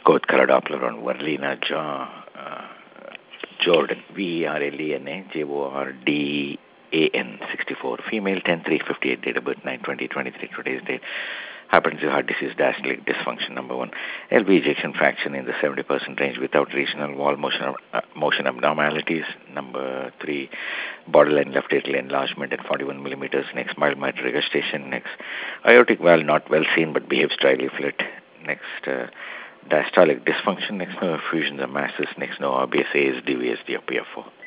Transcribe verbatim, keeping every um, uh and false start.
Code color Doppler on Verlina jaw, uh, Jordan, V E R L E N A, J O R D A N, sixty-four, female, ten three fifty-eight, date of birth nine twenty twenty-three, today's date. Hypertensive heart disease, diastolic dysfunction, number one. L V ejection fraction in the seventy percent range without regional wall motion uh, motion abnormalities, number three. Borderline left atrial enlargement at forty-one millimeters, next mild mitral regurgitation, next aortic valve not well seen but behaves dryly flat, next uh, diastolic dysfunction, next no effusions or masses, next no R B S, A S D, V S D or P F O.